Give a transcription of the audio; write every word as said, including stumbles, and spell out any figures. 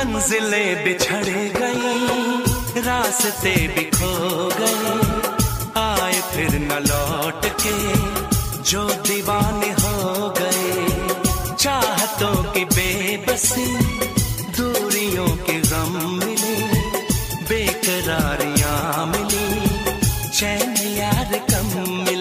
मंजिलें बिछड़ गई, रास्ते भी खो गए, आए फिर न लौट के जो दीवाने हो गए। चाहतों की बेबसी, दूरियों के गम मिले, बेकरारियां मिली, चैन यार कम मिले।